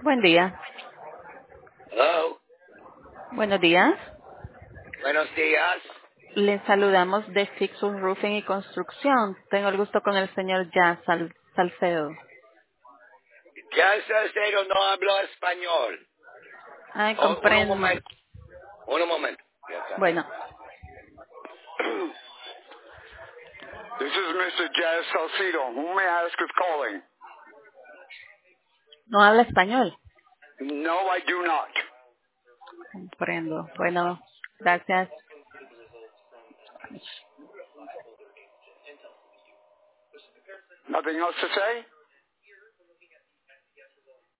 Buen día. Hello. Buenos días. Buenos días. Les saludamos de Fixus Roofing y Construcción. Tengo el gusto con el señor Jazz Salcedo. Ya Salcedo no hablo español. Ay, Oh, un comprendo. momento. Un momento. Ya está. Bueno, This is Mr. Jazz Salcido. Who may I ask is calling? no habla español. No, I do not. Comprendo. Bueno, gracias. Nothing else to say?